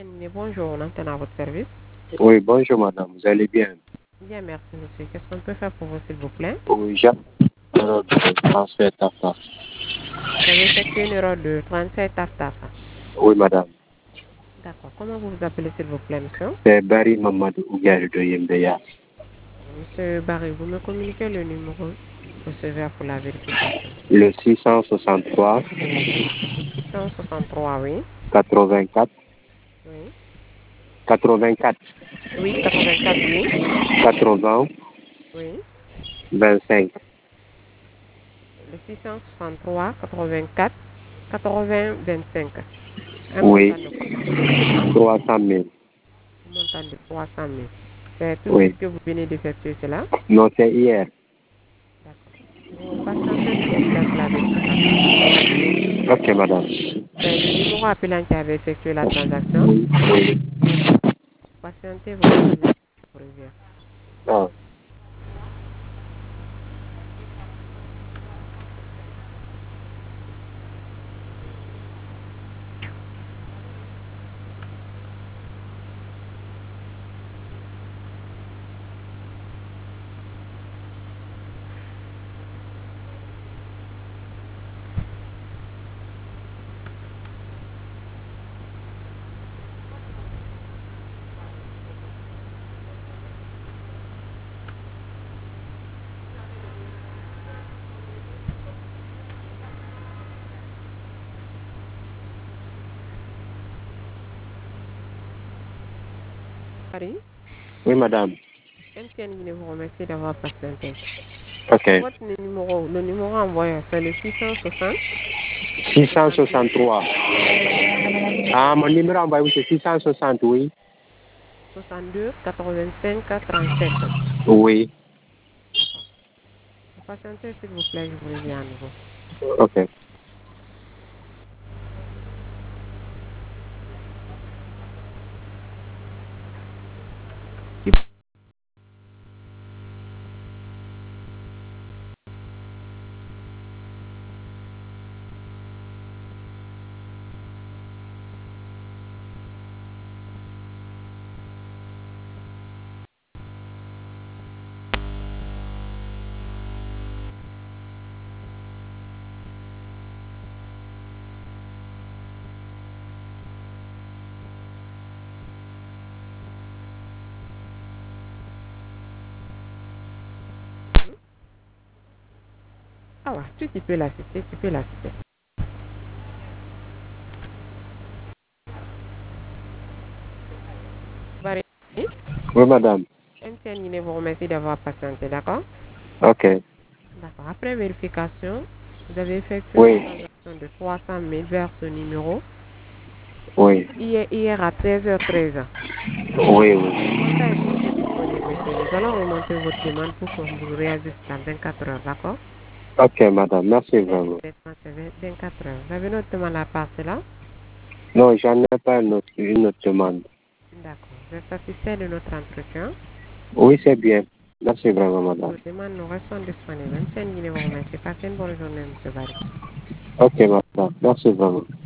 Bonjour, on entend à votre service. Oui, bonjour madame, vous allez bien? Bien, merci monsieur. Qu'est-ce qu'on peut faire pour vous, s'il vous plaît? Oui, j'ai une erreur de transfert TAFTA. Vous avez effectué une erreur de transfert TAF-TAF. Oui madame, D'accord. Comment vous vous appelez, s'il vous plaît, monsieur? c'est Barry Mamadou Ougari de Yembeya. Monsieur Barry, vous me communiquez le numéro receveur pour la vérification. Le 663 663, oui. 84 Oui. 84 Oui, 84, oui. 80 Oui. 25. Le 663 84 80 25. Un Oui, montant de combien? 300 000. Un montant de 300 000. C'est tout de Oui. suite que vous venez d'effectuer cela? Non, c'est hier. D'accord. Vous patientez, s'il vous plaît, pour la vérification, d'accord? Ok madame. C'est le numéro appelant qui avait effectué la transaction. Oui, oui. Patientez, voilà, je reviens. Ah. Paris, Oui madame. MTN vous remercie d'avoir patienté. Ok. Votre numéro, le numéro envoyé, c'est le 660 62. 663. Oui. Ah, mon numéro envoyé c'est 660, oui. 62 85 37. Oui. D'accord. Patientez, s'il vous plaît, je vous reviens à nouveau. Ok. Ah ouais, tu peux l'assister, tu peux l'assister. Barry, Oui madame. MTN vous remercie d'avoir patienté, d'accord? Ok. D'accord. Après vérification, vous avez effectué une Oui. transaction de 300 000 vers ce numéro Oui. hier à 13h13. Oui, Le oui. montant est toujours disponible, monsieur. Nous allons remonter votre demande pour qu'on vous réagisse dans 24 heures, d'accord? Ok, madame. Merci Dès vraiment. immédiatement, c'est 24 heures. Vous avez une autre demande à part cela? Non, j'en ai pas une autre demande. D'accord. Vous êtes satisfait de notre entretien? Oui, c'est bien. Merci vraiment, madame. Nos demandes, nous restons disponibles. Même si vous remercie. Passez une bonne journée, monsieur Barry. Ok, madame. Merci vraiment.